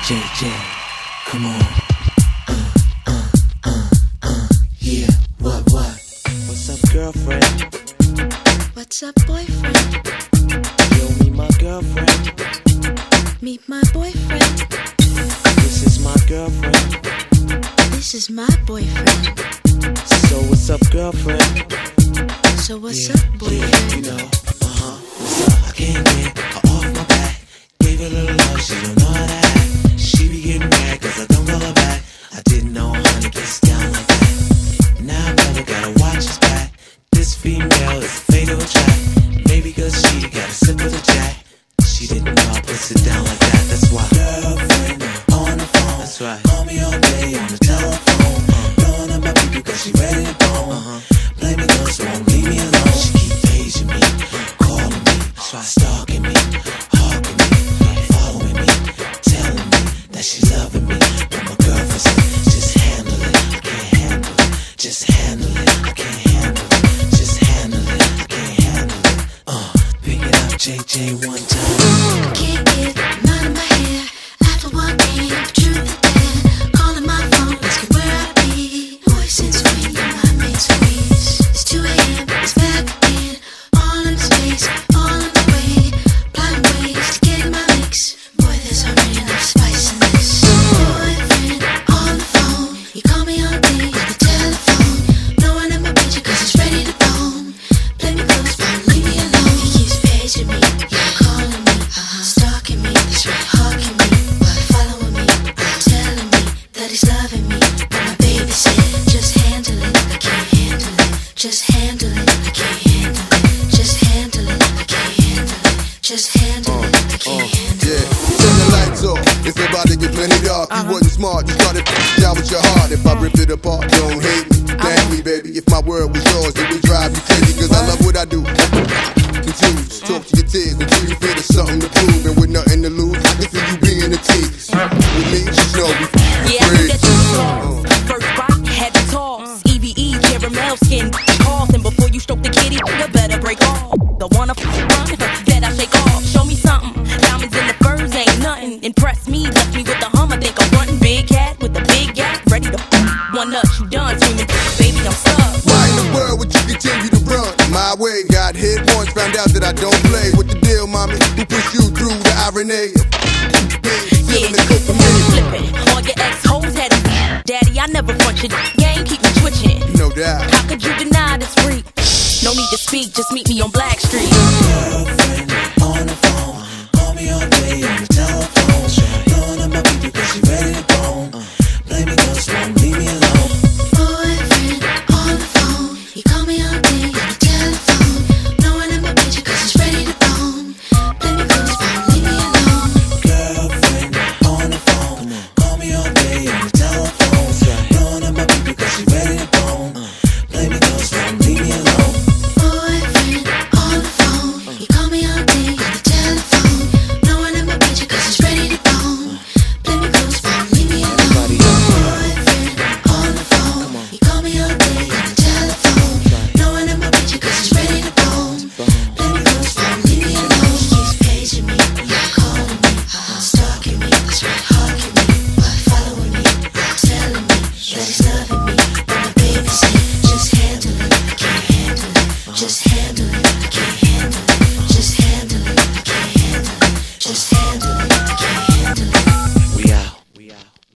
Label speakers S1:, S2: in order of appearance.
S1: JJ, come on. Yeah, what? What's up, girlfriend?
S2: What's up, boyfriend?
S1: Yo, meet my girlfriend.
S2: Meet my boyfriend.
S1: This is my girlfriend.
S2: This is my boyfriend.
S1: So what's up, girlfriend?
S2: So what's up, boyfriend?
S1: You know, what's up? I came in, I off my back. Gave her a little love, she don't know how to act. She be getting mad cause I don't call her back. I didn't know how to get down like that. Now brother gotta watch his back. This female is a fatal attract. Maybe cause she got a sip of the jack. She didn't know I puts it down like that. That's why girlfriend on the phone. That's right. Call me all day on the telephone. Blowing up my people cause she ready to bone. Blame it cause won't leave me alone. She keep paging me, calling me, stalking me, hugging me, following me, telling me that she loving me. But my girlfriend said, just handle it, I can't handle it. Just handle it, I can't handle it. Just handle it, I can't handle it. Pick it up, JJ, one time.
S2: I can't get them out of my hair. After walking, the truth is there. Calling my phone, asking where I be. Voice and scream, my main squeeze. It's 2 a.m., it's back again. All in space, all on the way. Plotting ways to get in my mix. Boy, there's already enough spice in this. Boyfriend on the phone. You call me all day on the telephone. Blowing up my picture cause he's ready to bone. Play me close, won't leave me alone. He keeps paging me, calling me, stalking me, hugging me, following me, telling me that he's loving me. But my baby said, just handle it, I can't handle it. Just handle it, I can't handle it. Just handle it, I can't handle it. Just handle it, I can't handle it.
S3: Yeah, turn the lights off. It's about to get plenty dark. You wasn't smart, you started down with your heart. If I ripped it apart, don't hate me. Thank me, baby. If my word was yours, it would drive you crazy. Cause I love what I do. Confused, talk to your tears until you feel there's something to prove. And with nothing to lose, I can feel you being a tease. With me, just know we
S4: yeah, I that first bite, had to toss. EVE, caramel skin, calls. And before you stroke the kitty, you better break off. The one of run that I shake off. Show me something. Diamonds in the furs ain't nothing. Impress me, left me with the hum. I think I'm running. Big cat with a big gap, ready to one nut, you done screaming, baby, I'm stuck.
S3: Why in the world would you continue to run my way? Got hit once, found out that I don't play. What the deal, mommy? Who pushed you through the irony?
S4: Yeah, flipping. All your ex-hoes had a daddy, I never front your game, keep me twitching.
S3: No doubt.
S4: How could you deny this freak? No need to speak, just meet me on Black Street.
S1: Girlfriend on the phone. Call me all day on the telephone. Blowing up my people cause she ready to bone. Blame it cause won't leave me alone.
S2: Boyfriend on the phone. You call me all day on the telephone. Blowing up my picture cause he's ready to bone. Play me close, won't leave me alone.
S1: Girlfriend on the phone. Call me all day on the telephone. Blowing up my people cause she ready to bone. Blame it cause won't leave me alone.
S2: Boyfriend on the phone. You call me all day on the telephone. Blowing up my picture cause he's ready to bone. Play me close, won't leave me alone. Boyfriend on the phone. You call me all day on the telephone. Blowing up my picture cause he's ready to bone. Play me close, won't leave me alone. He keeps paging me, calling me, stalking me, hugging me, following me, telling me that he's loving me. But my baby said, just handle it, I can't handle it. Just handle it, I can't handle it. Just handle it, I can't handle it. Just handle it.